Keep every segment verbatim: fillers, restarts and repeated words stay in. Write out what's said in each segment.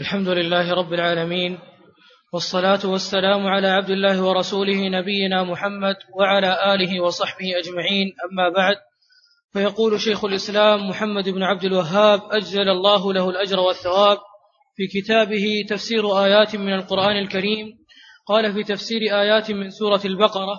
الحمد لله رب العالمين، والصلاة والسلام على عبد الله ورسوله نبينا محمد وعلى آله وصحبه أجمعين، أما بعد. فيقول شيخ الإسلام محمد بن عبد الوهاب أجزل الله له الأجر والثواب في كتابه تفسير آيات من القرآن الكريم، قال في تفسير آيات من سورة البقرة: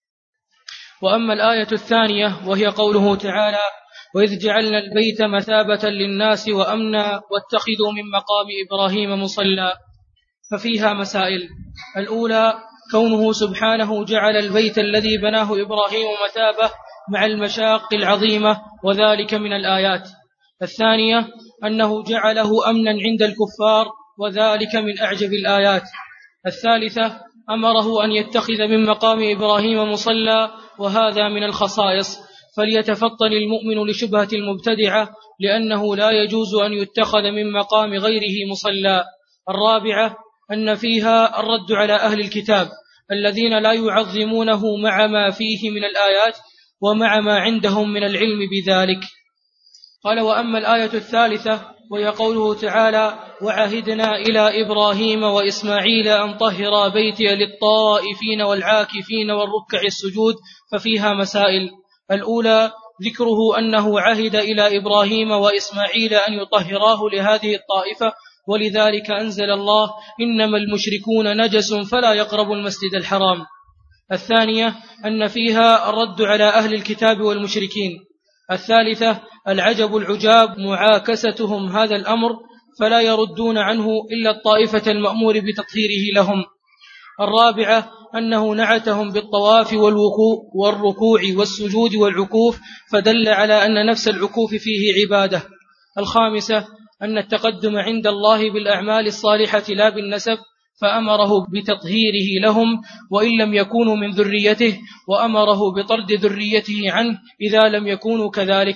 وأما الآية الثانية وهي قوله تعالى: وإذ جعلنا البيت مثابة للناس وأمنا واتخذوا من مقام إبراهيم مصلى، ففيها مسائل. الأولى كونه سبحانه جعل البيت الذي بناه إبراهيم مثابة مع المشاق العظيمة، وذلك من الآيات. الثانية أنه جعله أمنا عند الكفار، وذلك من أعجب الآيات. الثالثة أمره أن يتخذ من مقام إبراهيم مصلى، وهذا من الخصائص، فليتفطن المؤمن لشبهة المبتدعة، لأنه لا يجوز أن يتخذ من مقام غيره مصلى. الرابعة أن فيها الرد على أهل الكتاب الذين لا يعظمونه مع ما فيه من الآيات ومع ما عندهم من العلم بذلك. قال: وأما الآية الثالثة وهي قوله تعالى: وعهدنا إلى إبراهيم وإسماعيل أن طهرا بيتي للطائفين والعاكفين والركع السجود، ففيها مسائل. الأولى ذكره أنه عهد إلى إبراهيم وإسماعيل أن يطهراه لهذه الطائفة، ولذلك أنزل الله: إنما المشركون نجس فلا يقربوا المسجد الحرام. الثانية أن فيها الرد على أهل الكتاب والمشركين. الثالثة العجب العجاب معاكستهم هذا الأمر، فلا يردون عنه إلا الطائفة المأمور بتطهيره لهم. الرابعة أنه نعتهم بالطواف والركوع والسجود والعكوف، فدل على أن نفس العكوف فيه عبادة. الخامسة أن التقدم عند الله بالأعمال الصالحة لا بالنسب، فأمره بتطهيره لهم وإن لم يكونوا من ذريته، وأمره بطرد ذريته عنه إذا لم يكونوا كذلك.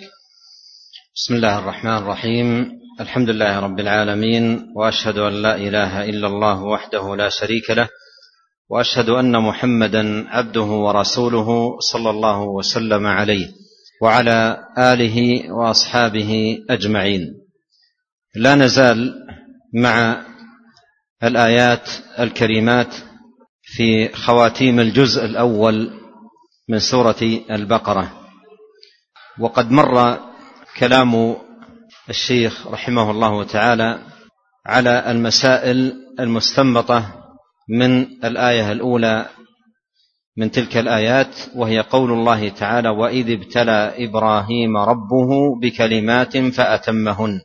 بسم الله الرحمن الرحيم. الحمد لله رب العالمين، وأشهد أن لا إله إلا الله وحده لا شريك له، وأشهد أن محمدا عبده ورسوله صلى الله وسلم عليه وعلى آله وأصحابه أجمعين. لا نزال مع الآيات الكريمات في خواتيم الجزء الأول من سورة البقرة، وقد مر كلام الشيخ رحمه الله تعالى على المسائل المستنبطة من الآية الأولى من تلك الآيات، وهي قول الله تعالى: وإذ ابتلى إبراهيم ربه بكلمات فأتمهن.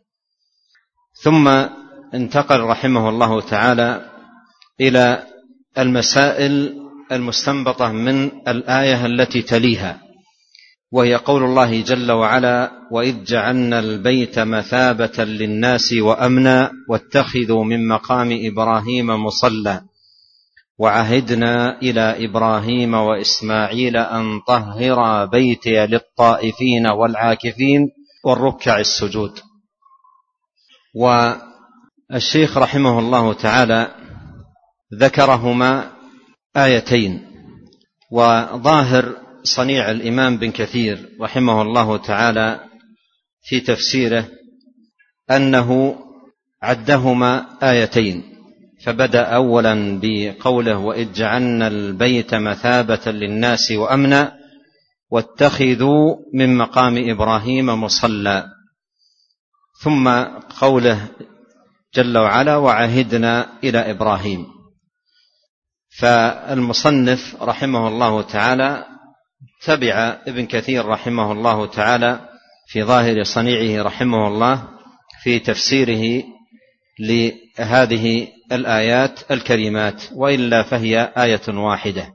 ثم انتقل رحمه الله تعالى إلى المسائل المستنبطة من الآية التي تليها، وهي قول الله جل وعلا: وإذ جعلنا البيت مثابة للناس وأمنا واتخذوا من مقام إبراهيم مصلى وعهدنا إلى إبراهيم وإسماعيل أن طهرا بيتي للطائفين والعاكفين والركع السجود. والشيخ رحمه الله تعالى ذكرهما آيتين، وظاهر صنيع الإمام بن كثير رحمه الله تعالى في تفسيره أنه عدهما آيتين، فبدأ أولا بقوله: وإذ جعلنا البيت مثابة للناس وأمنا واتخذوا من مقام إبراهيم مصلى، ثم قوله جل وعلا: وعهدنا إلى إبراهيم. فالمصنف رحمه الله تعالى تبع ابن كثير رحمه الله تعالى في ظاهر صنيعه رحمه الله في تفسيره لهذه الآيات الكريمات، وإلا فهي آية واحدة.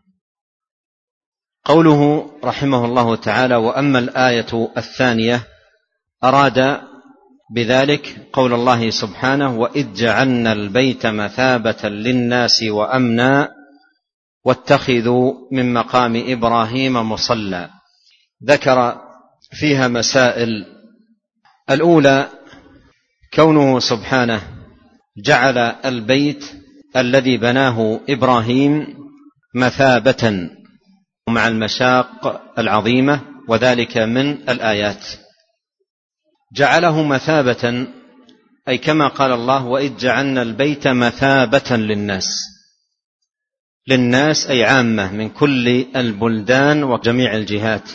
قوله رحمه الله تعالى: وأما الآية الثانية، أراد بذلك قول الله سبحانه: وإذ جعلنا البيت مثابة للناس وأمنا واتخذوا من مقام إبراهيم مصلى. ذكر فيها مسائل. الأولى كونه سبحانه جعل البيت الذي بناه إبراهيم مثابة مع المشاق العظيمة، وذلك من الآيات. جعله مثابة أي كما قال الله: وإذ جعلنا البيت مثابة للناس. للناس أي عامة من كل البلدان وجميع الجهات،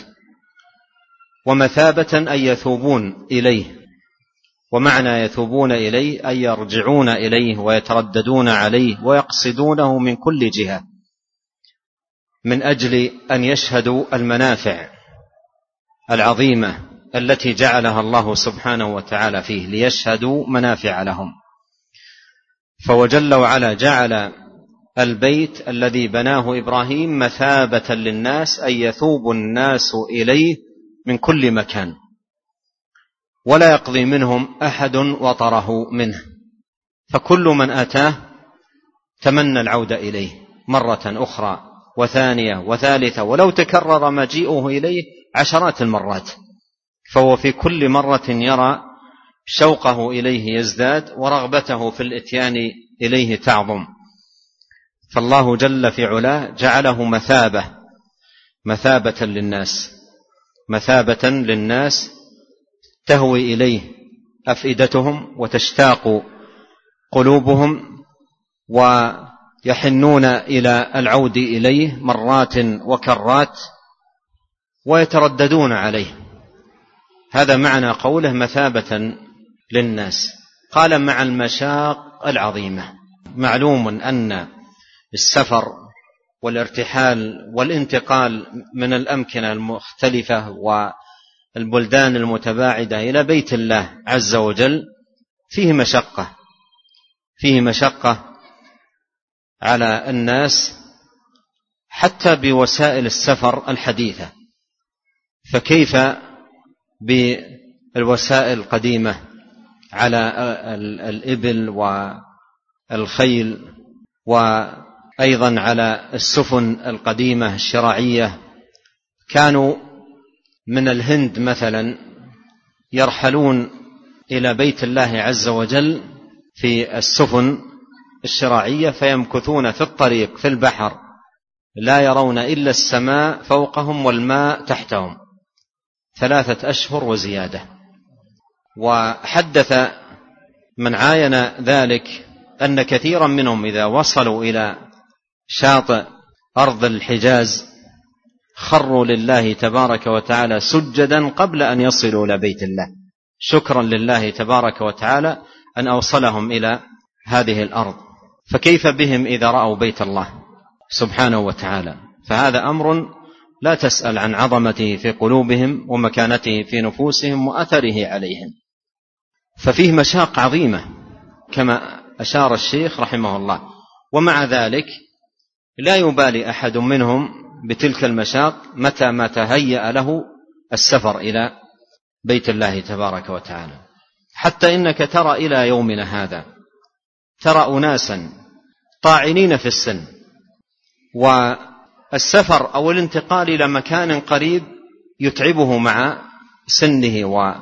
ومثابة أي يثوبون إليه، ومعنى يثوبون إليه أي يرجعون إليه ويترددون عليه ويقصدونه من كل جهة، من أجل أن يشهدوا المنافع العظيمة التي جعلها الله سبحانه وتعالى فيه، ليشهدوا منافع لهم. فهو جل وعلا جعل البيت الذي بناه إبراهيم مثابة للناس، أي يثوب الناس إليه من كل مكان، ولا يقضي منهم أحد وطره منه، فكل من أتاه تمنى العودة إليه مرة أخرى وثانية وثالثة، ولو تكرر مجيئه إليه عشرات المرات، فهو في كل مرة يرى شوقه إليه يزداد ورغبته في الإتيان إليه تعظم. فالله جل في علاه جعله مثابة مثابة للناس مثابة للناس تهوي إليه أفئدتهم وتشتاق قلوبهم ويحنون إلى العود إليه مرات وكرات ويترددون عليه. هذا معنى قوله مثابة للناس. قال: مع المشاق العظيمة. معلوم أن السفر والارتحال والانتقال من الأمكنة المختلفة والبلدان المتباعدة إلى بيت الله عز وجل فيه مشقة فيه مشقة على الناس حتى بوسائل السفر الحديثة، فكيف بالوسائل القديمة على الإبل والخيل، وأيضا على السفن القديمة الشراعية. كانوا من الهند مثلا يرحلون إلى بيت الله عز وجل في السفن الشراعية، فيمكثون في الطريق في البحر لا يرون إلا السماء فوقهم والماء تحتهم ثلاثة أشهر وزيادة. وحدث من عاين ذلك أن كثيرا منهم إذا وصلوا إلى شاطئ أرض الحجاز خروا لله تبارك وتعالى سجدا قبل أن يصلوا إلى بيت الله، شكرا لله تبارك وتعالى أن أوصلهم إلى هذه الأرض. فكيف بهم إذا رأوا بيت الله سبحانه وتعالى؟ فهذا أمر لا تسأل عن عظمته في قلوبهم ومكانته في نفوسهم وأثره عليهم. ففيه مشاق عظيمة كما أشار الشيخ رحمه الله، ومع ذلك لا يبالي أحد منهم بتلك المشاق متى ما تهيأ له السفر إلى بيت الله تبارك وتعالى. حتى إنك ترى إلى يومنا هذا ترى أناسا طاعنين في السن، والسفر أو الانتقال إلى مكان قريب يتعبه مع سنه و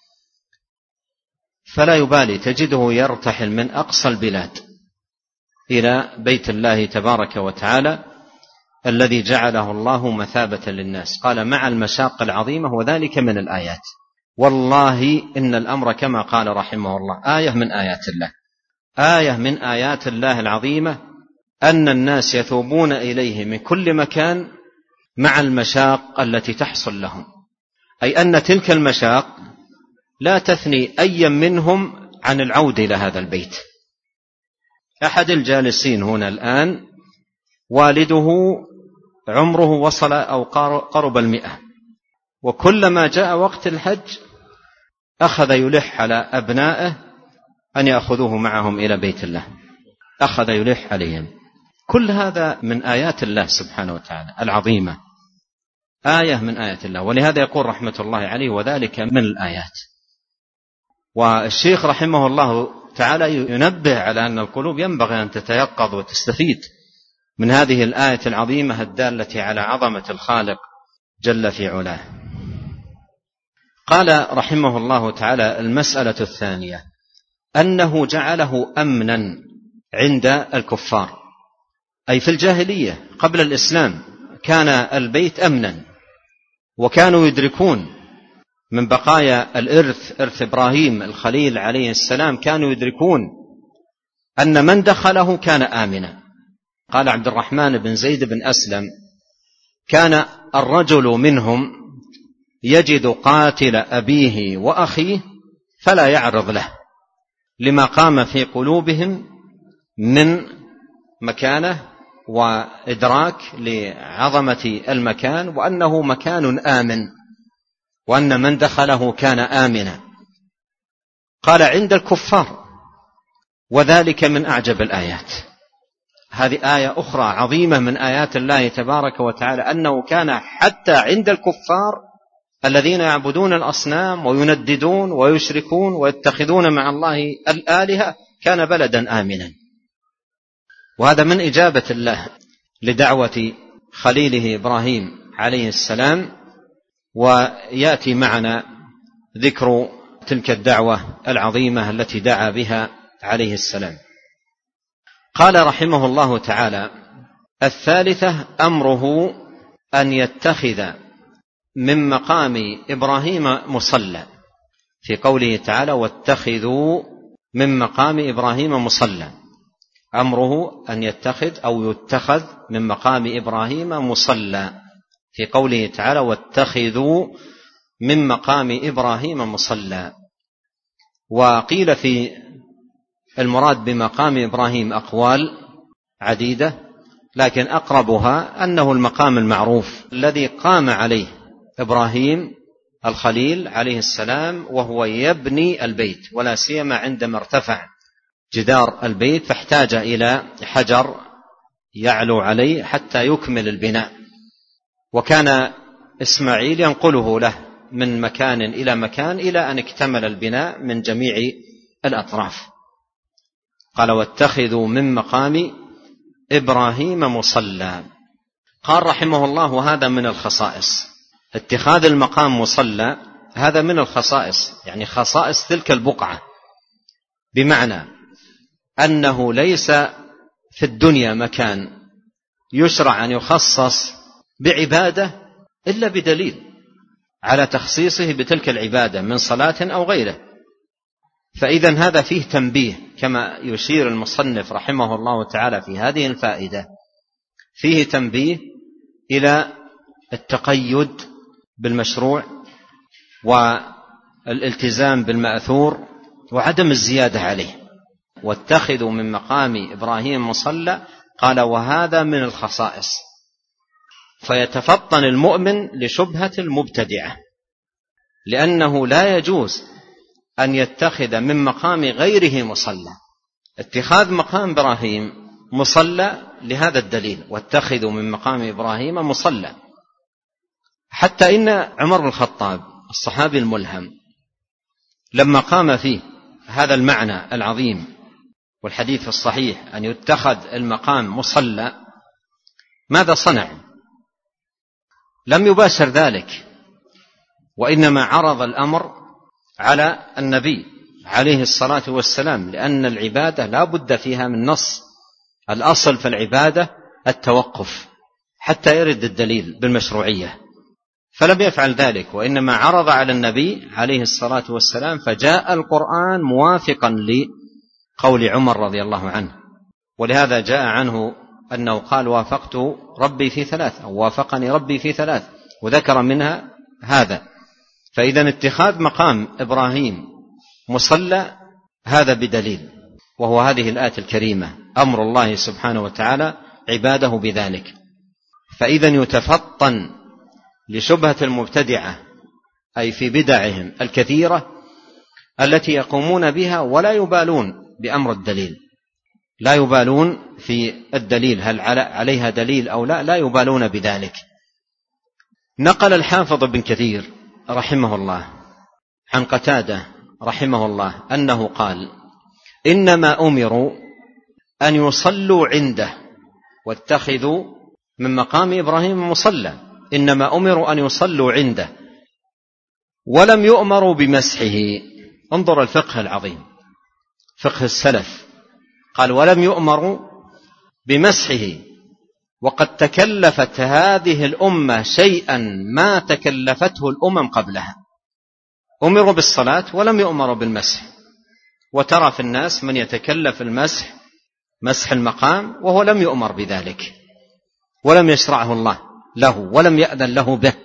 فلا يبالي، تجده يرتحل من أقصى البلاد إلى بيت الله تبارك وتعالى الذي جعله الله مثابة للناس. قال: مع المشاق العظيمة، وذلك من الآيات. والله إن الأمر كما قال رحمه الله آية من آيات الله آية من آيات الله العظيمة أن الناس يثوبون إليه من كل مكان مع المشاق التي تحصل لهم، أي أن تلك المشاق لا تثني أي منهم عن العودة إلى هذا البيت. أحد الجالسين هنا الآن والده عمره وصل أو قرب المئة، وكلما جاء وقت الحج أخذ يلح على أبنائه أن يأخذوه معهم إلى بيت الله، أخذ يلح عليهم. كل هذا من آيات الله سبحانه وتعالى العظيمة، آية من آيات الله. ولهذا يقول رحمة الله عليه: وذلك من الآيات. والشيخ رحمه الله تعالى ينبه على أن القلوب ينبغي أن تتيقظ وتستفيد من هذه الآية العظيمة الدالة على عظمة الخالق جل في علاه. قال رحمه الله تعالى: المسألة الثانية أنه جعله أمنا عند الكفار، أي في الجاهلية قبل الإسلام كان البيت أمنا، وكانوا يدركون من بقايا الإرث، إرث إبراهيم الخليل عليه السلام، كانوا يدركون أن من دخله كان آمنا. قال عبد الرحمن بن زيد بن أسلم: كان الرجل منهم يجد قاتل أبيه وأخيه فلا يعرض له، لما قام في قلوبهم من مكانه وإدراك لعظمة المكان، وأنه مكان آمن، وأن من دخله كان آمنا. قال: عند الكفار، وذلك من أعجب الآيات. هذه آية أخرى عظيمة من آيات الله تبارك وتعالى، أنه كان حتى عند الكفار الذين يعبدون الأصنام وينددون ويشركون ويتخذون مع الله الآلهة كان بلدا آمنا. وهذا من إجابة الله لدعوة خليله إبراهيم عليه السلام. ويأتي معنا ذكر تلك الدعوة العظيمة التي دعا بها عليه السلام. قال رحمه الله تعالى: الثالثة أمره أن يتخذ من مقام إبراهيم مصلى، في قوله تعالى: واتخذوا من مقام إبراهيم مصلى. أمره أن يتخذ أو يتخذ من مقام إبراهيم مصلى، في قوله تعالى: واتخذوا من مقام إبراهيم مصلى. وقيل في المراد بمقام إبراهيم أقوال عديدة، لكن أقربها أنه المقام المعروف الذي قام عليه إبراهيم الخليل عليه السلام وهو يبني البيت، ولا سيما عندما ارتفع جدار البيت فاحتاج إلى حجر يعلو عليه حتى يكمل البناء، وكان إسماعيل ينقله له من مكان إلى مكان إلى أن اكتمل البناء من جميع الأطراف. قال: واتخذوا من مقام إبراهيم مصلى. قال رحمه الله: وهذا من الخصائص، اتخاذ المقام مصلى هذا من الخصائص، يعني خصائص تلك البقعة، بمعنى أنه ليس في الدنيا مكان يشرع أن يخصص بعبادة إلا بدليل على تخصيصه بتلك العبادة من صلاة أو غيره. فإذن هذا فيه تنبيه، كما يشير المصنف رحمه الله تعالى في هذه الفائدة، فيه تنبيه إلى التقيد بالمشروع والالتزام بالمأثور وعدم الزيادة عليه. واتخذوا من مقام إبراهيم مصلى، قال: وهذا من الخصائص. فيتفطن المؤمن لشبهة المبتدعة، لأنه لا يجوز أن يتخذ من مقام غيره مصلى. اتخاذ مقام إبراهيم مصلى لهذا الدليل: واتخذوا من مقام إبراهيم مصلى. حتى إن عمر بن الخطاب الصحابي الملهم لما قام فيه هذا المعنى العظيم والحديث الصحيح أن يتخذ المقام مصلى، ماذا صنع؟ لم يباشر ذلك، وإنما عرض الأمر على النبي عليه الصلاة والسلام، لأن العبادة لا بد فيها من نص. الأصل في العبادة التوقف حتى يرد الدليل بالمشروعية، فلم يفعل ذلك، وإنما عرض على النبي عليه الصلاة والسلام، فجاء القرآن موافقا لقول عمر رضي الله عنه. ولهذا جاء عنه أنه قال: وافقت ربي في ثلاث، أو وافقني ربي في ثلاث، وذكر منها هذا. فإذا اتخاذ مقام إبراهيم مصلى هذا بدليل، وهو هذه الآية الكريمة: أمر الله سبحانه وتعالى عباده بذلك. فإذا يتفطن لشبهة المبتدعة، أي في بدعهم الكثيرة التي يقومون بها ولا يبالون بأمر الدليل، لا يبالون في الدليل هل عليها دليل أو لا، لا يبالون بذلك. نقل الحافظ بن كثير رحمه الله عن قتادة رحمه الله أنه قال: إنما أمروا أن يصلوا عنده واتخذوا من مقام إبراهيم مصلى. إنما أمروا أن يصلوا عنده ولم يؤمروا بمسحه. انظر الفقه العظيم، فقه السلف. قال: ولم يؤمروا بمسحه، وقد تكلفت هذه الأمة شيئا ما تكلفته الأمم قبلها. أمروا بالصلاة ولم يؤمروا بالمسح. وترى في الناس من يتكلف المسح مسح المقام وهو لم يؤمر بذلك ولم يشرعه الله له ولم يأذن له به،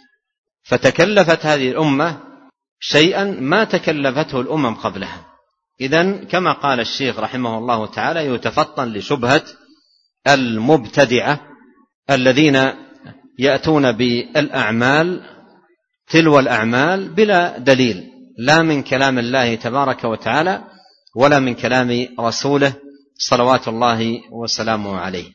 فتكلفت هذه الأمة شيئا ما تكلفته الأمم قبلها. إذن كما قال الشيخ رحمه الله تعالى يتفطن لشبهة المبتدعة الذين يأتون بالأعمال تلو الأعمال بلا دليل، لا من كلام الله تبارك وتعالى ولا من كلام رسوله صلوات الله وسلامه عليه.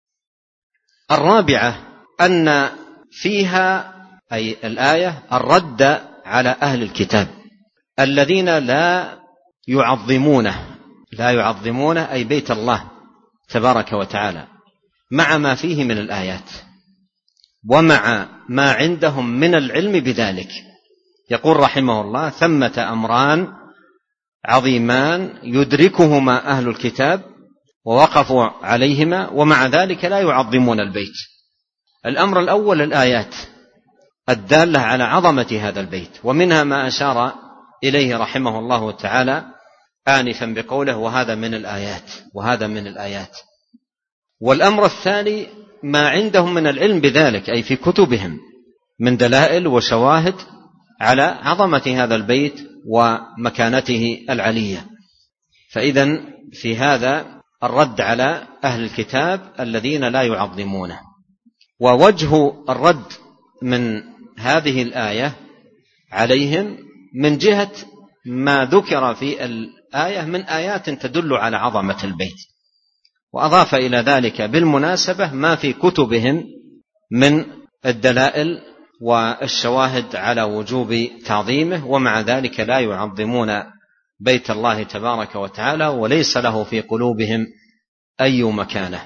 الرابعة أن فيها أي الآية الرد على أهل الكتاب الذين لا يعظمونه لا يعظمونه أي بيت الله تبارك وتعالى مع ما فيه من الآيات ومع ما عندهم من العلم بذلك. يقول رحمه الله: ثمة أمران عظيمان يدركهما أهل الكتاب ووقفوا عليهما ومع ذلك لا يعظمون البيت. الأمر الأول الآيات الدالة على عظمة هذا البيت، ومنها ما أشار إليه رحمه الله تعالى آنفا بقوله: وهذا من الآيات وهذا من الآيات. والأمر الثاني ما عندهم من العلم بذلك، أي في كتبهم من دلائل وشواهد على عظمة هذا البيت ومكانته العلية. فإذن في هذا الرد على أهل الكتاب الذين لا يعظمونه. ووجه الرد من هذه الآية عليهم من جهة ما ذكر في الآية من آيات تدل على عظمة البيت، وأضاف إلى ذلك بالمناسبة ما في كتبهم من الدلائل والشواهد على وجوب تعظيمه، ومع ذلك لا يعظمون بيت الله تبارك وتعالى وليس له في قلوبهم أي مكانة.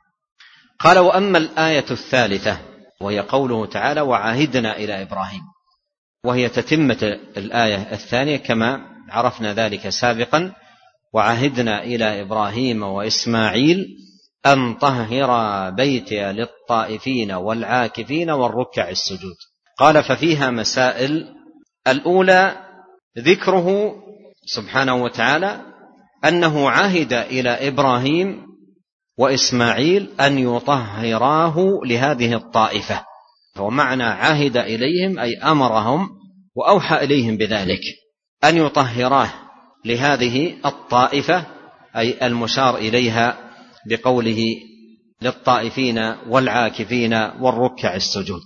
قال: وأما الآية الثالثة وهي قوله تعالى: وعهدنا إلى إبراهيم، وهي تتمة الآية الثانية كما عرفنا ذلك سابقا: وعهدنا إلى إبراهيم وإسماعيل أن طهر بيتي للطائفين والعاكفين والركع السجود. قال: ففيها مسائل. الأولى ذكره سبحانه وتعالى أنه عهد إلى إبراهيم وإسماعيل أن يطهراه لهذه الطائفة، ومعنى عهد إليهم أي أمرهم وأوحى إليهم بذلك أن يطهراه لهذه الطائفة، أي المشار إليها بقوله للطائفين والعاكفين والركع السجود،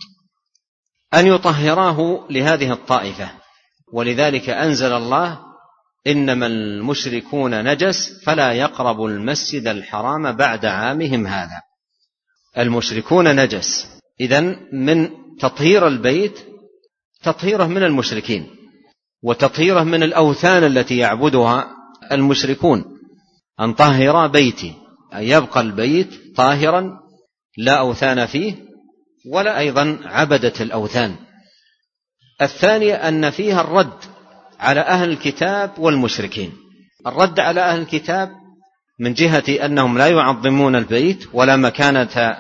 أن يطهراه لهذه الطائفة. ولذلك أنزل الله: إنما المشركون نجس فلا يقربوا المسجد الحرام بعد عامهم هذا. المشركون نجس، إذن من تطهير البيت تطهيره من المشركين وتطهيره من الأوثان التي يعبدها المشركون. أن طهر بيتي أن يبقى البيت طاهرا لا أوثان فيه ولا أيضا عبدة الأوثان. الثانية أن فيها الرد على أهل الكتاب والمشركين. الرد على أهل الكتاب من جهة أنهم لا يعظمون البيت ولا مكانة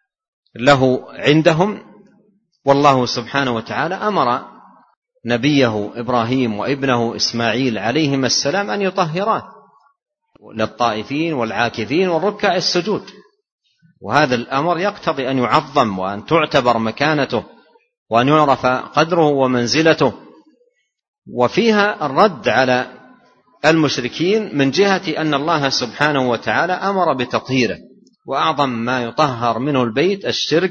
له عندهم، والله سبحانه وتعالى أمر نبيه إبراهيم وابنه إسماعيل عليهما السلام أن يطهراه للطائفين والعاكفين والركع السجود، وهذا الأمر يقتضي أن يعظم وأن تعتبر مكانته وأن يعرف قدره ومنزلته. وفيها الرد على المشركين من جهة أن الله سبحانه وتعالى أمر بتطهيره، وأعظم ما يطهر منه البيت الشرك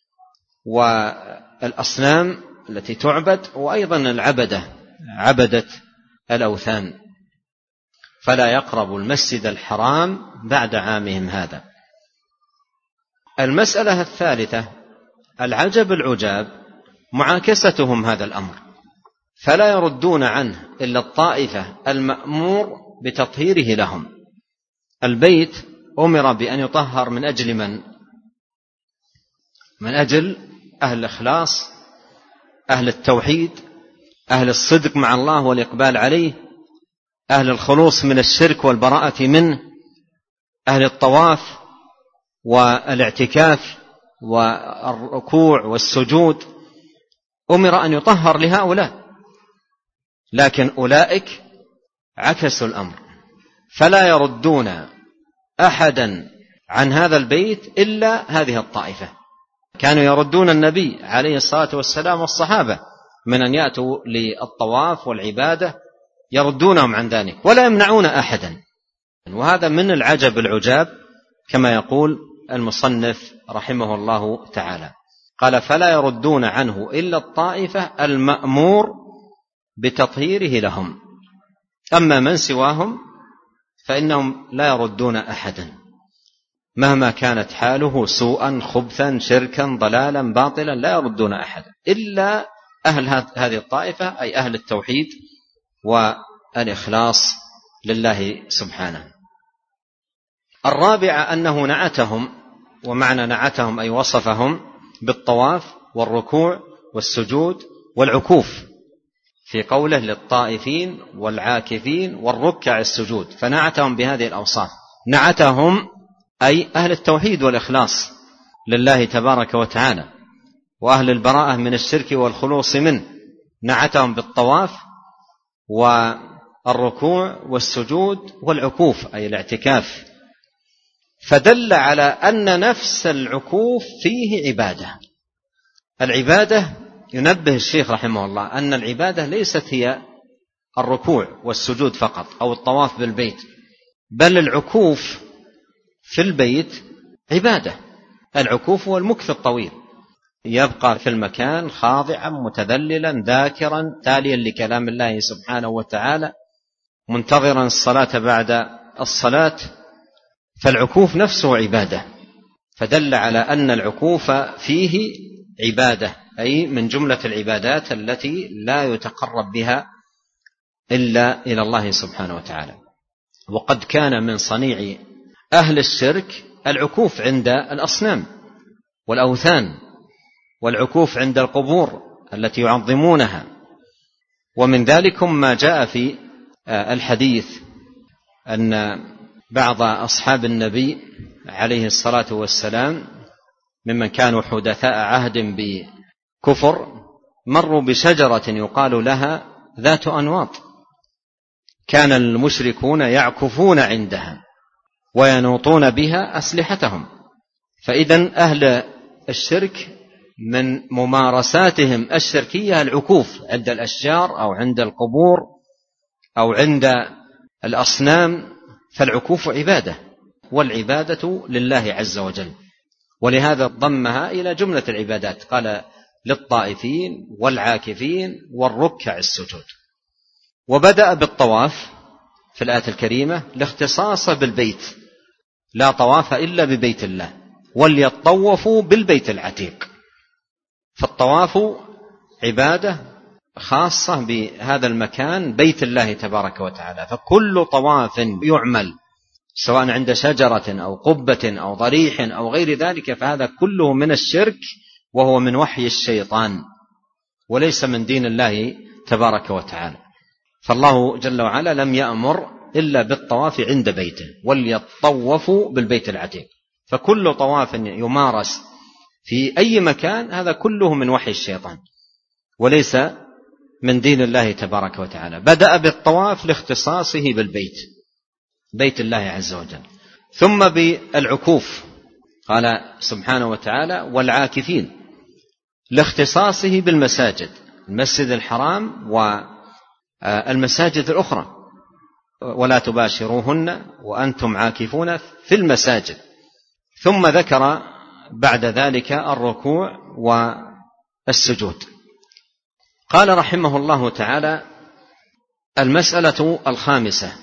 والأصنام التي تعبد، وأيضا العبدة عبدة الأوثان. فلا يقربوا المسجد الحرام بعد عامهم هذا. المسألة الثالثة العجب العجاب معاكستهم هذا الأمر، فلا يردون عنه إلا الطائفة المأمور بتطهيره لهم. البيت أمر بأن يطهر من أجل من؟ من أجل أهل الإخلاص، أهل التوحيد، أهل الصدق مع الله والإقبال عليه، أهل الخلوص من الشرك والبراءة منه، أهل الطواف والاعتكاف والركوع والسجود. أمر أن يطهر لهؤلاء، لكن أولئك عكسوا الأمر، فلا يردون أحدا عن هذا البيت إلا هذه الطائفة. كانوا يردون النبي عليه الصلاة والسلام والصحابة من أن يأتوا للطواف والعبادة، يردونهم عن ذلك ولا يمنعون أحدا. وهذا من العجب العجاب كما يقول المصنف رحمه الله تعالى، قال فلا يردون عنه إلا الطائفة المأمور بتطهيره لهم، أما من سواهم فإنهم لا يردون أحدا مهما كانت حاله سوءا خبثا شركا ضلالا باطلا، لا يردون أحدا إلا أهل هذه الطائفة، أي أهل التوحيد والإخلاص لله سبحانه. الرابعة أنه نعتهم، ومعنى نعتهم أي وصفهم بالطواف والركوع والسجود والعكوف في قوله للطائفين والعاكفين والركع السجود، فنعتهم بهذه الأوصاف. نعتهم أي أهل التوحيد والإخلاص لله تبارك وتعالى وأهل البراءة من الشرك والخلوص منه، نعتهم بالطواف والركوع والسجود والعكوف أي الاعتكاف، فدل على أن نفس العكوف فيه عبادة. العبادة ينبه الشيخ رحمه الله أن العبادة ليست هي الركوع والسجود فقط أو الطواف بالبيت، بل العكوف في البيت عبادة. العكوف هو المكث الطويل، يبقى في المكان خاضعا متذللا ذاكرا تاليا لكلام الله سبحانه وتعالى منتظرا الصلاة بعد الصلاة، فالعكوف نفسه عبادة، فدل على أن العكوف فيه عبادة، أي من جملة العبادات التي لا يتقرب بها إلا إلى الله سبحانه وتعالى. وقد كان من صنيع أهل الشرك العكوف عند الأصنام والأوثان، والعكوف عند القبور التي يعظمونها، ومن ذلك ما جاء في الحديث أن بعض أصحاب النبي عليه الصلاة والسلام ممن كانوا حدثاء عهد بكفر مروا بشجرة يقال لها ذات أنواط، كان المشركون يعكفون عندها وينوطون بها أسلحتهم. فإذن أهل الشرك من ممارساتهم الشركية العكوف عند الأشجار أو عند القبور أو عند الأصنام، فالعكوف عبادة، والعبادة لله عز وجل، ولهذا ضمها إلى جملة العبادات، قال للطائفين والعاكفين والركع السجود. وبدأ بالطواف في الآية الكريمة لاختصاص بالبيت، لا طواف إلا ببيت الله، وليطوفوا بالبيت العتيق. فالطواف عبادة خاصة بهذا المكان بيت الله تبارك وتعالى، فكل طواف يعمل سواء عند شجرة أو قبة أو ضريح أو غير ذلك فهذا كله من الشرك، وهو من وحي الشيطان وليس من دين الله تبارك وتعالى. فالله جل وعلا لم يأمر إلا بالطواف عند بيته، وليطوفوا بالبيت العتيق، فكل طواف يمارس في أي مكان هذا كله من وحي الشيطان وليس من دين الله تبارك وتعالى. بدأ بالطواف لاختصاصه بالبيت، بيت الله عز وجل، ثم بالعكوف قال سبحانه وتعالى والعاكفين لاختصاصه بالمساجد، المسجد الحرام والمساجد الأخرى، ولا تباشروهن وأنتم عاكفون في المساجد. ثم ذكر بعد ذلك الركوع والسجود. قال رحمه الله تعالى المسألة الخامسة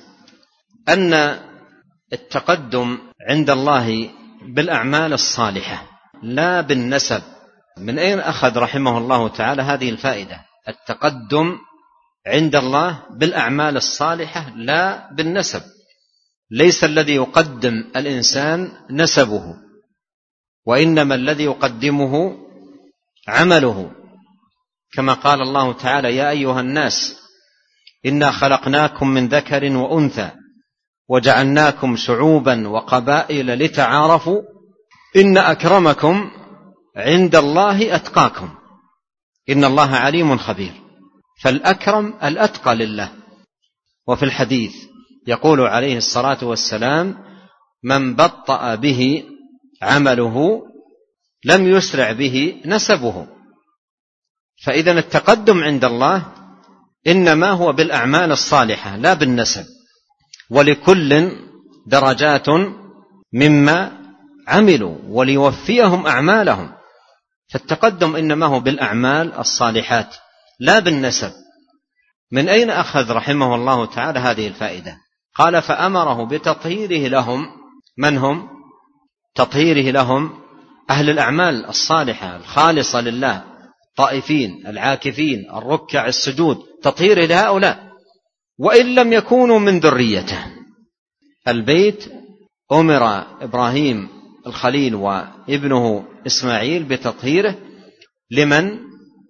أن التقدم عند الله بالأعمال الصالحة لا بالنسب. من أين أخذ رحمه الله تعالى هذه الفائدة؟ التقدم عند الله بالأعمال الصالحة لا بالنسب. ليس الذي يقدم الإنسان نسبه، وإنما الذي يقدمه عمله، كما قال الله تعالى يا أيها الناس إنا خلقناكم من ذكر وأنثى وجعلناكم شعوبا وقبائل لتعارفوا إن أكرمكم عند الله أتقاكم إن الله عليم خبير. فالأكرم الأتقى لله. وفي الحديث يقول عليه الصلاة والسلام: من بطأ به عمله لم يسرع به نسبه. فإذا التقدم عند الله إنما هو بالأعمال الصالحة لا بالنسب، ولكل درجات مما عملوا وليوفيهم أعمالهم. فالتقدم إنما هو بالأعمال الصالحات لا بالنسب. من أين أخذ رحمه الله تعالى هذه الفائدة؟ قال: فأمره بتطهيره لهم. من هم؟ تطهيره لهم أهل الأعمال الصالحة الخالصة لله، الطائفين العاكفين الركع السجود، تطهيره لهؤلاء وإن لم يكونوا من ذريته. البيت أمر إبراهيم الخليل وابنه إسماعيل بتطهيره لمن؟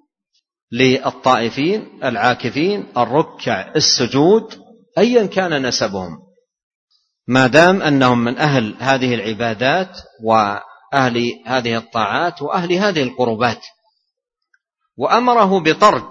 للطائفين العاكفين الركع السجود أيا كان نسبهم، ما دام أنهم من أهل هذه العبادات وأهل هذه الطاعات وأهل هذه القربات. وأمره بطرد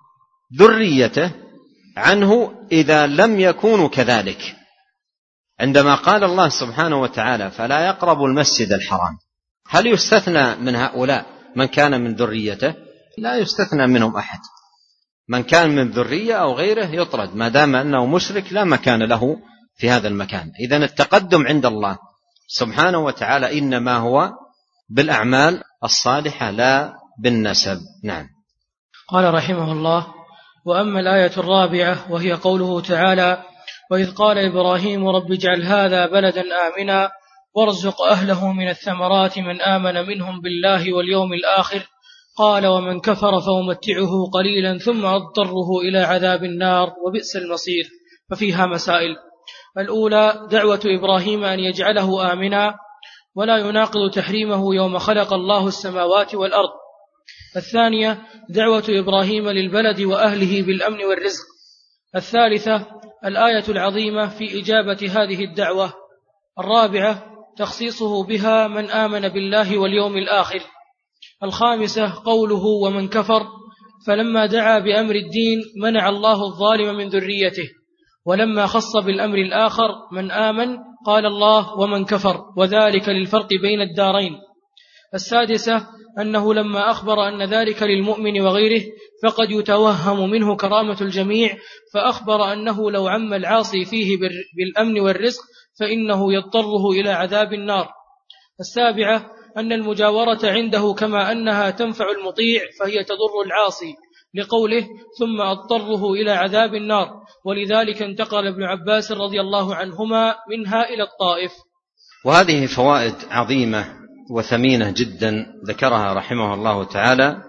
ذريته عنه إذا لم يكونوا كذلك، عندما قال الله سبحانه وتعالى: فلا يقربوا المسجد الحرام. هل يستثنى من هؤلاء من كان من ذريته؟ لا يستثنى منهم أحد. من كان من ذرية أو غيره يطرد، ما دام أنه مشرك لا مكان له في هذا المكان. إذن التقدم عند الله سبحانه وتعالى إنما هو بالأعمال الصالحة لا بالنسب. نعم. قال رحمه الله: وأما الآية الرابعة وهي قوله تعالى: وإذ قال إبراهيم رب اجعل هذا بلدا آمنا وارزق أهله من الثمرات من آمن منهم بالله واليوم الآخر قال ومن كفر فأمتعه قليلا ثم أضطره إلى عذاب النار وبئس المصير. ففيها مسائل. الأولى: دعوة إبراهيم أن يجعله آمنا ولا يناقض تحريمه يوم خلق الله السماوات والأرض. الثانية: دعوة إبراهيم للبلد وأهله بالأمن والرزق. الثالثة: الآية العظيمة في إجابة هذه الدعوة. الرابعة: تخصيصه بها من آمن بالله واليوم الآخر. الخامسة: قوله ومن كفر، فلما دعا بأمر الدين منع الله الظالم من ذريته، ولما خص بالأمر الآخر من آمن قال الله ومن كفر، وذلك للفرق بين الدارين. السادسة: أنه لما أخبر أن ذلك للمؤمن وغيره فقد يتوهم منه كرامة الجميع، فأخبر أنه لو عم العاصي فيه بالأمن والرزق فإنه يضطره إلى عذاب النار. السابعة: أن المجاورة عنده كما أنها تنفع المطيع فهي تضر العاصي، لقوله ثم أضطره إلى عذاب النار، ولذلك انتقل ابن عباس رضي الله عنهما منها إلى الطائف. وهذه فوائد عظيمة وثمينة جدا ذكرها رحمه الله تعالى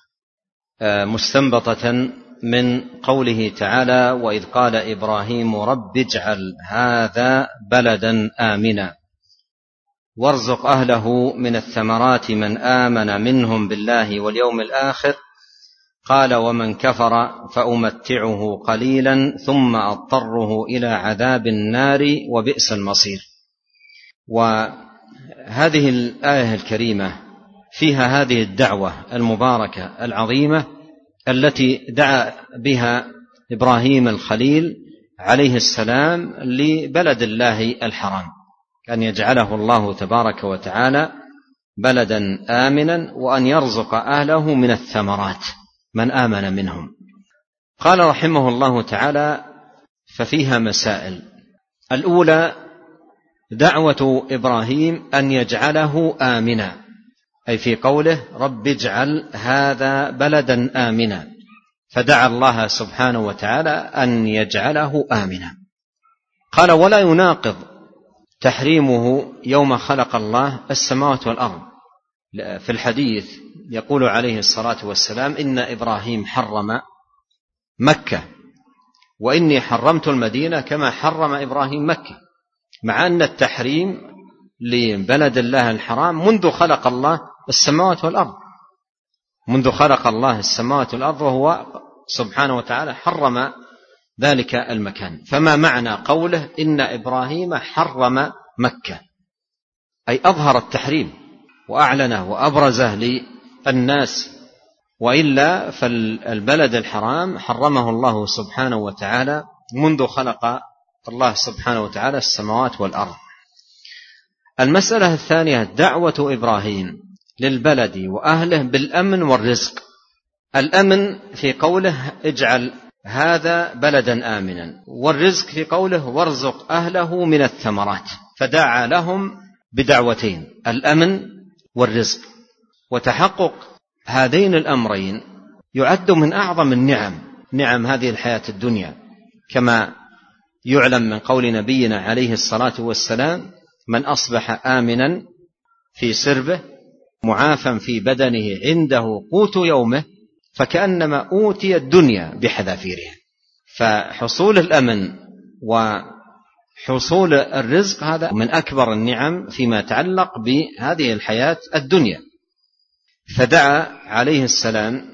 مستنبطة من قوله تعالى: وإذ قال إبراهيم رب اجعل هذا بلدا آمنا وارزق أهله من الثمرات من آمن منهم بالله واليوم الآخر قال ومن كفر فأمتعه قليلا ثم أضطره إلى عذاب النار وبئس المصير. وهذه الآية الكريمة فيها هذه الدعوة المباركة العظيمة التي دعا بها إبراهيم الخليل عليه السلام لبلد الله الحرام، أن يجعله الله تبارك وتعالى بلدا آمنا وأن يرزق أهله من الثمرات من آمن منهم. قال رحمه الله تعالى: ففيها مسائل. الأولى: دعوة إبراهيم أن يجعله آمنا، أي في قوله رب اجعل هذا بلدا آمنا، فدعا الله سبحانه وتعالى أن يجعله آمنا. قال: ولا يناقض تحريمه يوم خلق الله السماوات والأرض. في الحديث يقول عليه الصلاة والسلام: إن إبراهيم حرم مكة وإني حرمت المدينة كما حرم إبراهيم مكة، مع أن التحريم لبلد الله الحرام منذ خلق الله السماوات والأرض، منذ خلق الله السماوات والأرض وهو سبحانه وتعالى حرم ذلك المكان. فما معنى قوله إن إبراهيم حرم مكة؟ أي أظهر التحريم وأعلنه وأبرزه للناس وإلا فالبلد الحرام حرمه الله سبحانه وتعالى منذ خلق الله سبحانه وتعالى السماوات والأرض. المسألة الثانية دعوة إبراهيم للبلد وأهله بالأمن والرزق. الأمن في قوله اجعل هذا بلدا آمنا، والرزق في قوله وارزق أهله من الثمرات، فدعا لهم بدعوتين الأمن والرزق. وتحقق هذين الأمرين يعد من أعظم النعم، نعم هذه الحياة الدنيا، كما يعلم من قول نبينا عليه الصلاة والسلام من أصبح آمنا في سربه معافا في بدنه عنده قوت يومه فكأنما أوتي الدنيا بحذافيرها. فحصول الأمن وحصول الرزق هذا من أكبر النعم فيما يتعلق بهذه الحياة الدنيا. فدعا عليه السلام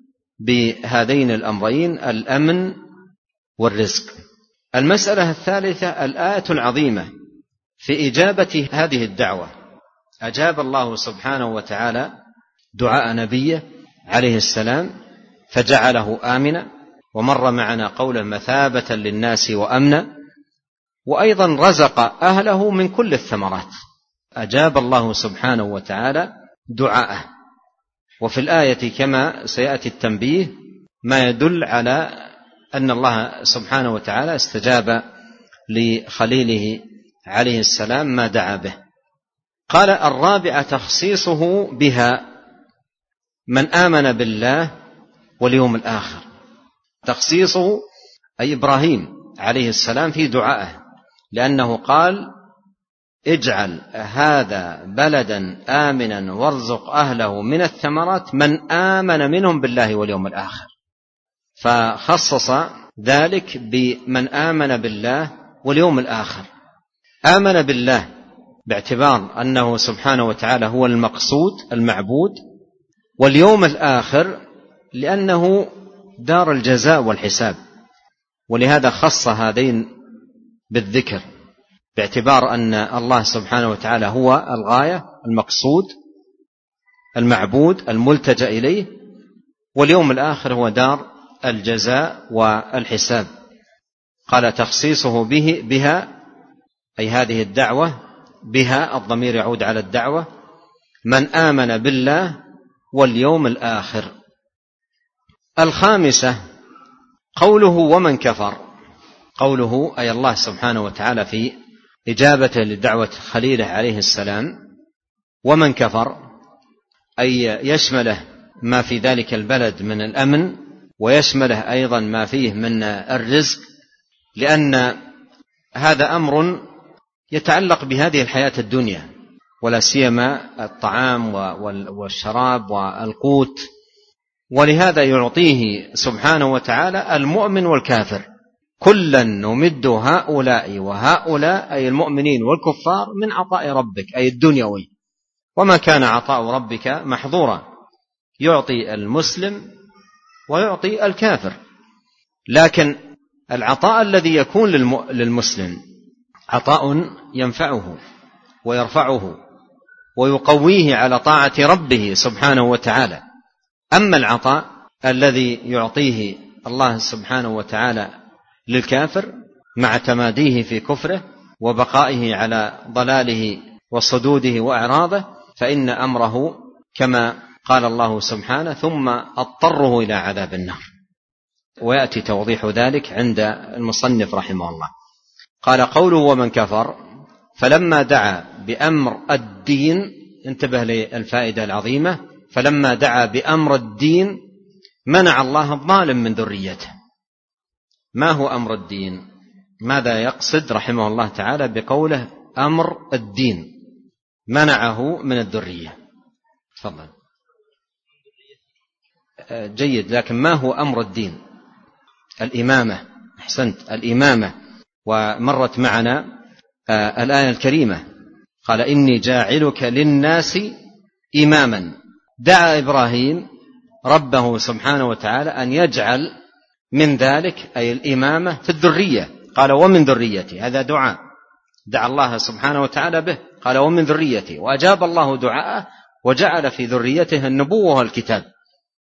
بهذين الأمرين الأمن والرزق. المسألة الثالثة الآية العظيمة في إجابة هذه الدعوة. أجاب الله سبحانه وتعالى دعاء نبيه عليه السلام فجعله آمنا، ومر معنا قوله مثابة للناس وأمنا، وأيضا رزق أهله من كل الثمرات. أجاب الله سبحانه وتعالى دعاءه. وفي الآية كما سيأتي التنبيه ما يدل على أن الله سبحانه وتعالى استجاب لخليله عليه السلام ما دعا به. قال الرابعة تخصيصه بها من آمن بالله واليوم الآخر. تخصيصه أي إبراهيم عليه السلام في دعائه، لأنه قال اجعل هذا بلدا آمنا وارزق أهله من الثمرات من آمن منهم بالله واليوم الآخر، فخصص ذلك بمن آمن بالله واليوم الآخر. آمن بالله باعتبار أنه سبحانه وتعالى هو المقصود المعبود، واليوم الآخر لأنه دار الجزاء والحساب، ولهذا خص هذين بالذكر باعتبار أن الله سبحانه وتعالى هو الغاية المقصود المعبود الملتجأ إليه، واليوم الآخر هو دار الجزاء والحساب. قال تخصيصه به بها أي هذه الدعوة، بها الضمير يعود على الدعوة، من آمن بالله واليوم الآخر. الخامسة قوله ومن كفر. قوله أي الله سبحانه وتعالى في إجابته لدعوة خليله عليه السلام ومن كفر، أي يشمله ما في ذلك البلد من الأمن، ويشمله أيضا ما فيه من الرزق، لأن هذا أمر يتعلق بهذه الحياة الدنيا، ولا سيما الطعام والشراب والقوت، ولهذا يعطيه سبحانه وتعالى المؤمن والكافر. كلا نمد هؤلاء وهؤلاء أي المؤمنين والكفار من عطاء ربك أي الدنيوي، وما كان عطاء ربك محظورا، يعطي المسلم ويعطي الكافر. لكن العطاء الذي يكون للمسلم عطاء ينفعه ويرفعه ويقويه على طاعة ربه سبحانه وتعالى. أما العطاء الذي يعطيه الله سبحانه وتعالى للكافر مع تماديه في كفره وبقائه على ضلاله وصدوده وإعراضه، فإن أمره كما قال الله سبحانه ثم اضطره إلى عذاب النار، ويأتي توضيح ذلك عند المصنف رحمه الله. قال قوله ومن كفر فلما دعا بأمر الدين، انتبه للفائدة العظيمة، فلما دعا بأمر الدين منع الله الظالم من ذريته. ما هو أمر الدين؟ ماذا يقصد رحمه الله تعالى بقوله أمر الدين؟ منعه من الذرية. تفضل. جيد، لكن ما هو أمر الدين؟ الإمامة. أحسنت، الإمامة. ومرت معنا آه الآية الكريمة قال إني جاعلك للناس إماما. دعا إبراهيم ربه سبحانه وتعالى أن يجعل من ذلك أي الإمامة في الذرية، قال ومن ذريتي، هذا دعاء دعا الله سبحانه وتعالى به، قال ومن ذريتي، وأجاب الله دعاءه وجعل في ذريته النبوة والكتاب.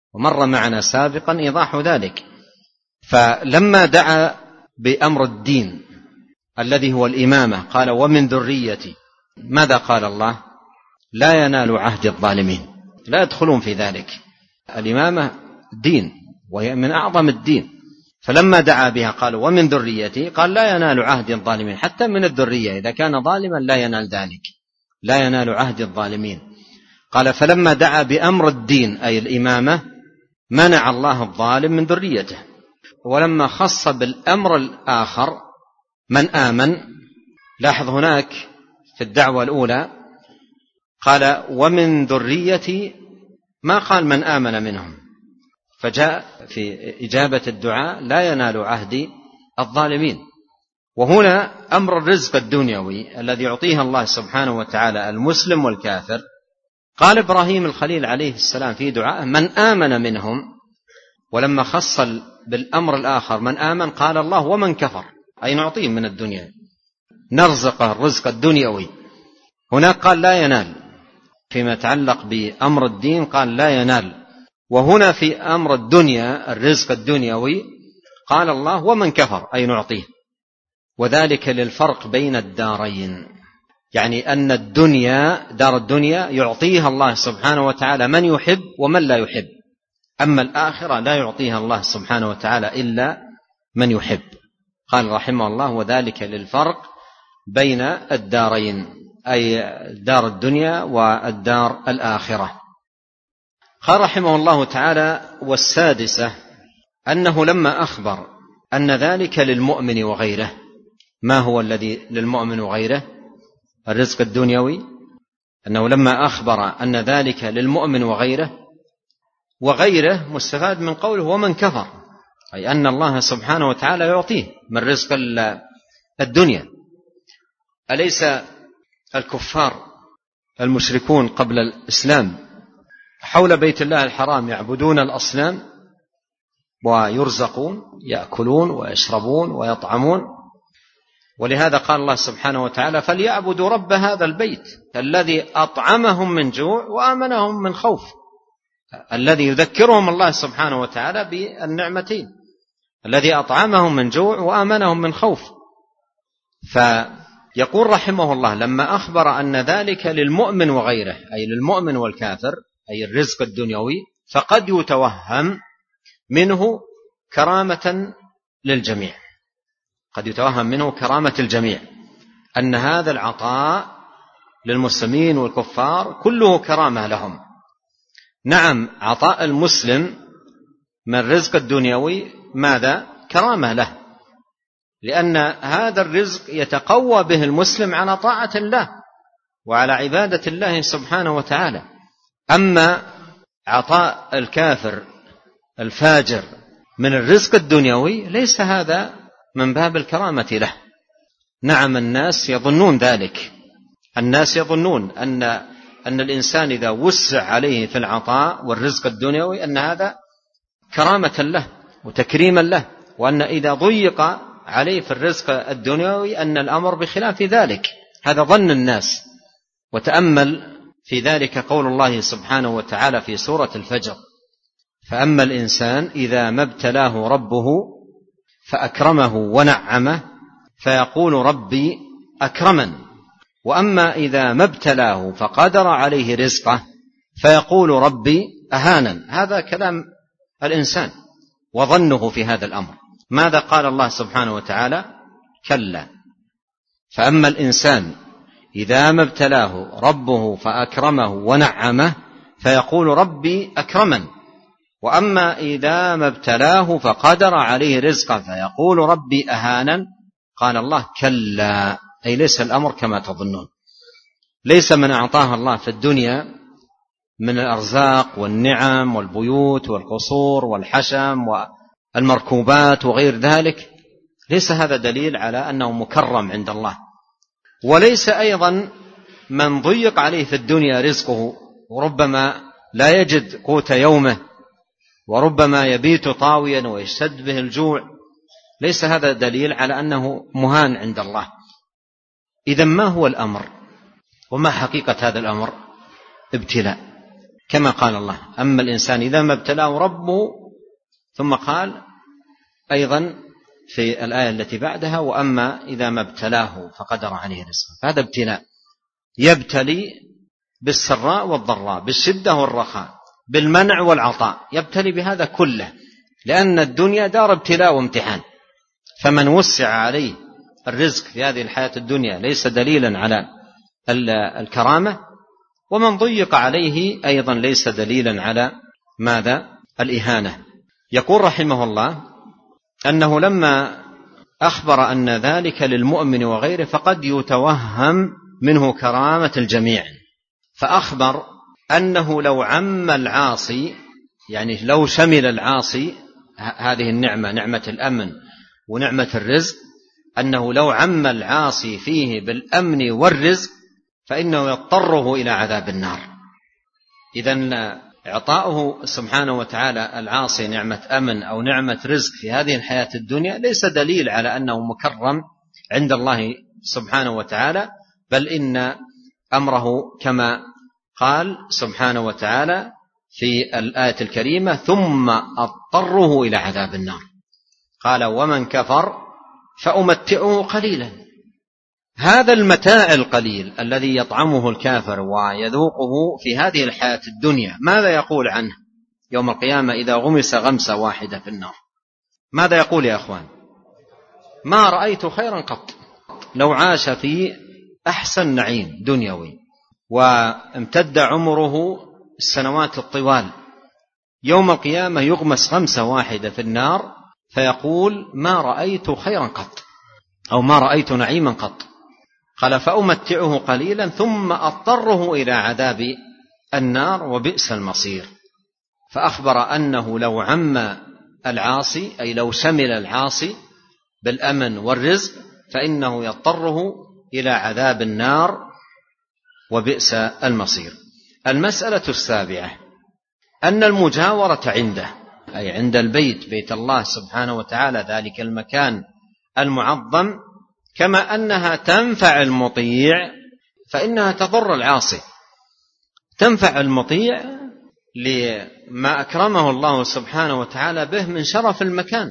ومر معنا سابقا إيضاح ذلك. فلما دعا بأمر الدين الذي هو الإمامة قال ومن ذريتي، ماذا قال الله؟ لا ينال عهد الظالمين، لا يدخلون في ذلك. الإمامة دين وهي من أعظم الدين، فلما دعا بها قال ومن ذريتي، قال لا ينال عهد الظالمين، حتى من الذرية إذا كان ظالما لا ينال ذلك، لا ينال عهد الظالمين. قال فلما دعا بأمر الدين أي الإمامة منع الله الظالم من ذريته. ولما خص بالأمر الآخر من آمن، لاحظ هناك في الدعوة الأولى قال ومن ذريتي، ما قال من آمن منهم، فجاء في إجابة الدعاء لا ينال عهد الظالمين. وهنا أمر الرزق الدنيوي الذي يعطيها الله سبحانه وتعالى المسلم والكافر، قال إبراهيم الخليل عليه السلام في دعائه من آمن منهم، ولما خص بالأمر الآخر من آمن قال الله ومن كفر، أي نعطيه من الدنيا، نرزقه الرزق الدنيوي. هناك قال لا ينال، فيما يتعلق بأمر الدين قال لا ينال، وهنا في أمر الدنيا الرزق الدنيوي قال الله ومن كفر، أي نعطيه. وذلك للفرق بين الدارين، يعني أن الدنيا دار الدنيا يعطيها الله سبحانه وتعالى من يحب ومن لا يحب، أما الآخرة لا يعطيها الله سبحانه وتعالى إلا من يحب. قال رحمه الله وذلك للفرق بين الدارين، أي دار الدنيا والدار الآخرة. قال رحمه الله تعالى والسادسة أنه لما أخبر أن ذلك للمؤمن وغيره، ما هو الذي للمؤمن وغيره؟ الرزق الدنيوي، أنه لما أخبر أن ذلك للمؤمن وغيره، وغيره مستفاد من قوله ومن كفر، أي أن الله سبحانه وتعالى يعطيه من رزق الدنيا. أليس الكفار المشركون قبل الإسلام حول بيت الله الحرام يعبدون الأصنام ويرزقون، يأكلون ويشربون ويطعمون؟ ولهذا قال الله سبحانه وتعالى فليعبدوا رب هذا البيت الذي أطعمهم من جوع وآمنهم من خوف، الذي يذكرهم الله سبحانه وتعالى بالنعمتين، الذي أطعمهم من جوع وآمنهم من خوف. فيقول رحمه الله لما أخبر أن ذلك للمؤمن وغيره، أي للمؤمن والكافر، أي الرزق الدنيوي، فقد يتوهم منه كرامة للجميع، قد يتوهم منه كرامة الجميع، أن هذا العطاء للمسلمين والكفار كله كرامة لهم. نعم، عطاء المسلم من الرزق الدنيوي ماذا؟ كرامة له، لأن هذا الرزق يتقوى به المسلم على طاعة الله وعلى عبادة الله سبحانه وتعالى. أما عطاء الكافر الفاجر من الرزق الدنيوي ليس هذا من باب الكرامة له. نعم، الناس يظنون ذلك، الناس يظنون أن أن الإنسان إذا وسع عليه في العطاء والرزق الدنيوي أن هذا كرامة له وتكريما له، وأن إذا ضيق عليه في الرزق الدنيوي أن الأمر بخلاف ذلك. هذا ظن الناس. وتأمل في ذلك قول الله سبحانه وتعالى في سورة الفجر فأما الإنسان إذا ما ابتلاه ربه فأكرمه ونعمه فيقول ربي أكرمن، وأما إذا ما ابتلاه فقدر عليه رزقه فيقول ربي أهانن. هذا كلام الإنسان وظنه في هذا الأمر. ماذا قال الله سبحانه وتعالى؟ كلا، فأما الإنسان إذا ما ابتلاه ربه فأكرمه ونعمه فيقول ربي أكرمن، وأما إذا ما ابتلاه فقدر عليه رزقه فيقول ربي أهانن. قال الله كلا، أي ليس الأمر كما تظنون. ليس من أعطاها الله في الدنيا من الأرزاق والنعم والبيوت والقصور والحشم والمركوبات وغير ذلك، ليس هذا دليل على أنه مكرم عند الله. وليس أيضا من ضيق عليه في الدنيا رزقه وربما لا يجد قوت يومه وربما يبيت طاويا ويشتد به الجوع، ليس هذا دليل على أنه مهان عند الله. إذن ما هو الأمر وما حقيقة هذا الأمر؟ ابتلاء. كما قال الله: أما الإنسان إذا ما ابتلاه ربه، ثم قال أيضا في الآية التي بعدها: وأما إذا ما ابتلاه فقدر عليه رزقه. فهذا ابتلاء، يبتلي بالسراء والضراء، بالشدة والرخاء، بالمنع والعطاء، يبتلي بهذا كله، لأن الدنيا دار ابتلاء وامتحان. فمن وسع عليه الرزق في هذه الحياة الدنيا ليس دليلا على الكرامة، ومن ضيق عليه أيضا ليس دليلا على ماذا؟ الإهانة. يقول رحمه الله أنه لما أخبر أن ذلك للمؤمن وغيره فقد يتوهم منه كرامة الجميع، فأخبر أنه لو عم العاصي، يعني لو شمل العاصي هذه النعمة، نعمة الأمن ونعمة الرزق، أنه لو عم العاصي فيه بالأمن والرزق فإنه يضطره إلى عذاب النار. إذن إعطاؤه سبحانه وتعالى العاصي نعمة أمن أو نعمة رزق في هذه الحياة الدنيا ليس دليل على أنه مكرم عند الله سبحانه وتعالى، بل إن أمره كما قال سبحانه وتعالى في الآية الكريمة: ثم أضطره إلى عذاب النار. قال: ومن كفر فأمتعه قليلا. هذا المتاع القليل الذي يطعمه الكافر ويذوقه في هذه الحياة الدنيا، ماذا يقول عنه يوم القيامة إذا غمس غمسة واحدة في النار؟ ماذا يقول يا أخوان؟ ما رأيت خيرا قط. لو عاش في أحسن نعيم دنيوي وامتد عمره السنوات الطوال، يوم القيامة يغمس غمسة واحدة في النار فيقول: ما رأيت خيرا قط، أو ما رأيت نعيما قط. قال: فأمتعه قليلا ثم أضطره إلى عذاب النار وبئس المصير. فأخبر أنه لو عم العاصي، أي لو شمل العاصي بالأمن والرزق، فإنه يضطره إلى عذاب النار وبئس المصير. المسألة السابعة أن المجاورة عنده، أي عند البيت، بيت الله سبحانه وتعالى، ذلك المكان المعظم، كما أنها تنفع المطيع فإنها تضر العاصي. تنفع المطيع لما أكرمه الله سبحانه وتعالى به من شرف المكان،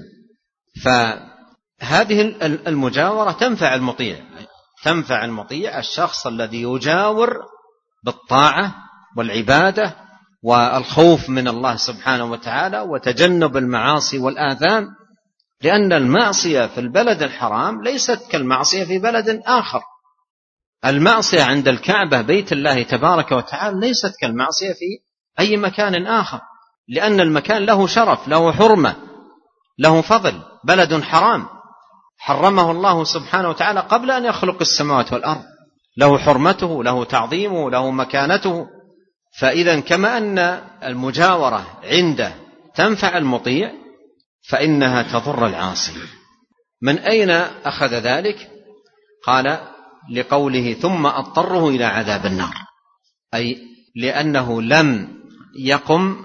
فهذه المجاورة تنفع المطيع، تنفع المطيع الشخص الذي يجاور بالطاعة والعبادة والخوف من الله سبحانه وتعالى وتجنب المعاصي والآثام، لأن المعصية في البلد الحرام ليست كالمعصية في بلد آخر. المعصية عند الكعبة بيت الله تبارك وتعالى ليست كالمعصية في أي مكان آخر، لأن المكان له شرف، له حرمة، له فضل. بلد حرام حرمه الله سبحانه وتعالى قبل أن يخلق السماوات والأرض، له حرمته، له تعظيمه، له مكانته. فإذا كما أن المجاورة عنده تنفع المطيع فإنها تضر العاصي. من أين أخذ ذلك؟ قال: لقوله: ثم أضطره إلى عذاب النار، أي لأنه لم يقم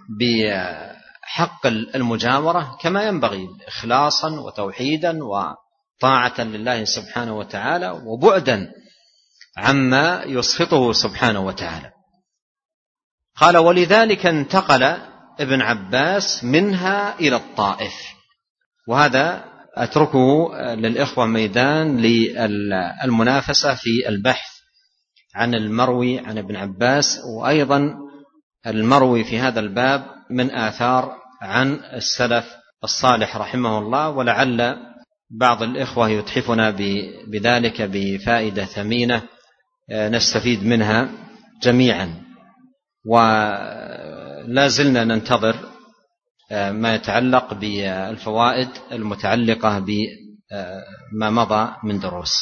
بحق المجاورة كما ينبغي، إخلاصا وتوحيدا وطاعة لله سبحانه وتعالى وبعدا عما يسخطه سبحانه وتعالى. قال: ولذلك انتقل ابن عباس منها إلى الطائف. وهذا أتركه للإخوة ميدان للمنافسة في البحث عن المروي عن ابن عباس، وأيضا المروي في هذا الباب من آثار عن السلف الصالح رحمه الله. ولعل بعض الإخوة يتحفنا بذلك بفائدة ثمينة نستفيد منها جميعا. ولا زلنا ننتظر ما يتعلق بالفوائد المتعلقة بما مضى من دروس.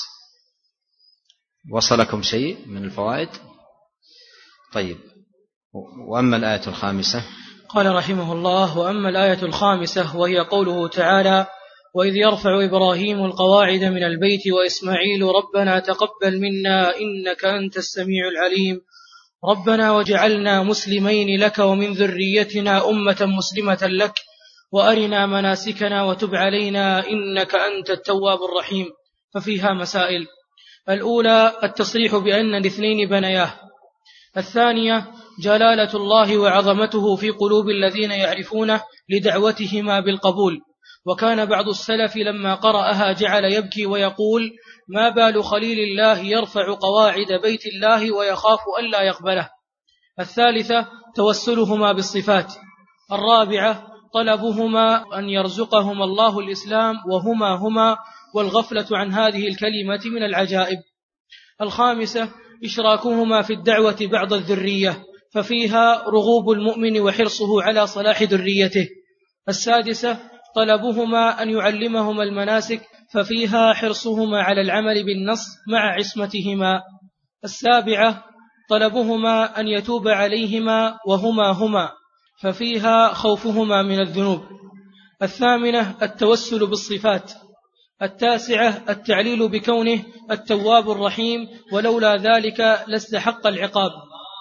وصلكم شيء من الفوائد؟ طيب. وأما الآية الخامسة، قال رحمه الله: وأما الآية الخامسة وهي قوله تعالى: وإذ يرفع إبراهيم القواعد من البيت وإسماعيل ربنا تقبل منا إنك أنت السميع العليم ربنا وجعلنا مسلمين لك ومن ذريتنا أمة مسلمة لك وأرنا مناسكنا وتب علينا إنك أنت التواب الرحيم. ففيها مسائل: الأولى التصريح بأن الاثنين بنياه. الثانية جلالة الله وعظمته في قلوب الذين يعرفونه لدعوتهما بالقبول. وكان بعض السلف لما قرأها جعل يبكي ويقول: ما بال خليل الله يرفع قواعد بيت الله ويخاف ألا يقبله. الثالثة توسلهما بالصفات. الرابعة طلبهما أن يرزقهما الله الإسلام وهما هما والغفلة عن هذه الكلمة من العجائب. الخامسة إشراكهما في الدعوة بعض الذرية، ففيها رغوب المؤمن وحرصه على صلاح ذريته. السادسة طلبهما أن يعلمهما المناسك، ففيها حرصهما على العمل بالنص مع عصمتهما. السابعة طلبهما أن يتوب عليهما وهما هما، ففيها خوفهما من الذنوب. الثامنة التوسل بالصفات. التاسعة التعليل بكونه التواب الرحيم، ولولا ذلك لاستحق العقاب.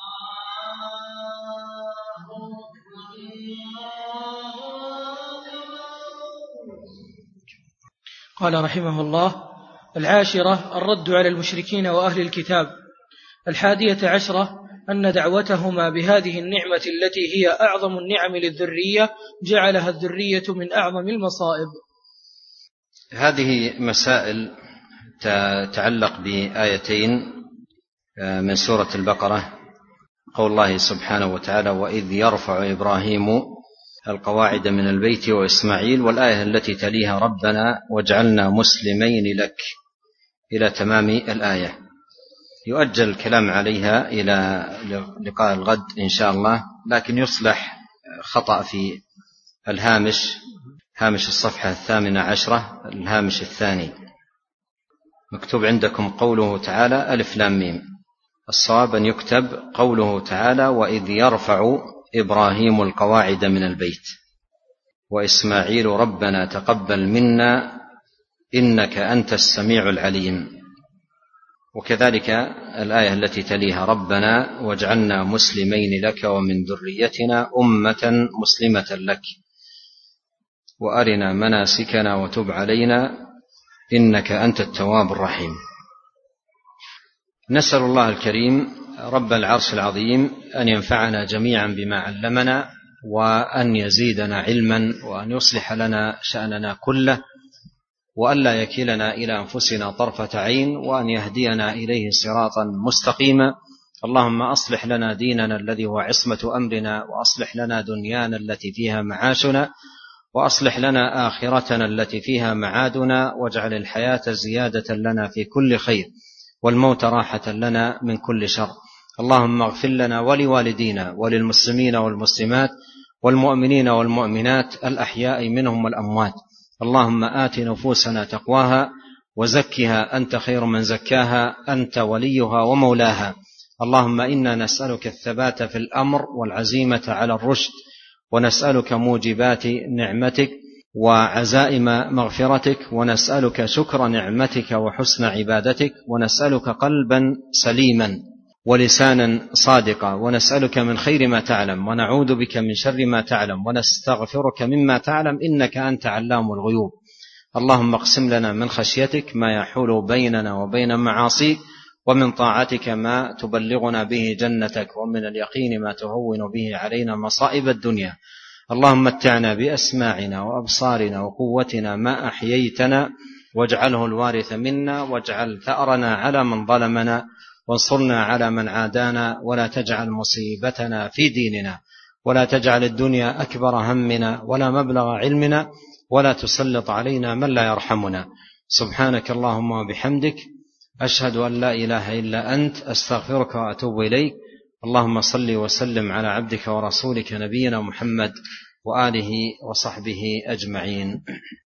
قال رحمه الله: العاشرة الرد على المشركين وأهل الكتاب. الحادية عشرة أن دعوتهما بهذه النعمة التي هي أعظم النعم للذرية جعلها الذرية من أعظم المصائب. هذه مسائل تتعلق بآيتين من سورة البقرة، قول الله سبحانه وتعالى: وإذ يرفع إبراهيم القواعد من البيت وإسماعيل، والآية التي تليها: ربنا واجعلنا مسلمين لك، إلى تمام الآية. يؤجل الكلام عليها إلى لقاء الغد إن شاء الله، لكن يصلح خطأ في الهامش، هامش الصفحة الثامنة عشرة، الهامش الثاني مكتوب عندكم قوله تعالى ألف لام ميم، الصواب أن يكتب قوله تعالى: وإذ يرفع إبراهيم القواعد من البيت وإسماعيل ربنا تقبل منا إنك أنت السميع العليم. وكذلك الآية التي تليها: ربنا واجعلنا مسلمين لك ومن ذريتنا أمة مسلمة لك وأرنا مناسكنا وتب علينا إنك أنت التواب الرحيم. نسأل الله الكريم رب العرش العظيم أن ينفعنا جميعا بما علمنا، وأن يزيدنا علما، وأن يصلح لنا شأننا كله، وأن لا يكلنا إلى أنفسنا طرفة عين، وأن يهدينا إليه صراطا مستقيما. اللهم أصلح لنا ديننا الذي هو عصمة أمرنا، وأصلح لنا دنيانا التي فيها معاشنا، وأصلح لنا آخرتنا التي فيها معادنا، واجعل الحياة زيادة لنا في كل خير، والموت راحة لنا من كل شر. اللهم اغفر لنا ولوالدينا وللمسلمين والمسلمات والمؤمنين والمؤمنات الأحياء منهم والأموات. اللهم آت نفوسنا تقواها وزكها أنت خير من زكاها، أنت وليها ومولاها. اللهم إنا نسألك الثبات في الأمر والعزيمة على الرشد، ونسألك موجبات نعمتك وعزائم مغفرتك، ونسألك شكر نعمتك وحسن عبادتك، ونسألك قلبا سليما ولسانا صادقا، ونسألك من خير ما تعلم، ونعوذ بك من شر ما تعلم، ونستغفرك مما تعلم، إنك أنت علام الغيوب. اللهم اقسم لنا من خشيتك ما يحول بيننا وبين معاصيك، ومن طاعتك ما تبلغنا به جنتك، ومن اليقين ما تهون به علينا مصائب الدنيا. اللهم متعنا بأسماعنا وأبصارنا وقوتنا ما أحييتنا، واجعله الوارث منا، واجعل ثأرنا على من ظلمنا، وانصرنا على من عادانا، ولا تجعل مصيبتنا في ديننا، ولا تجعل الدنيا أكبر همنا ولا مبلغ علمنا، ولا تسلط علينا من لا يرحمنا. سبحانك اللهم وبحمدك، أشهد أن لا إله إلا أنت، أستغفرك وأتوب إليك. اللهم صل وسلم على عبدك ورسولك نبينا محمد وآله وصحبه أجمعين.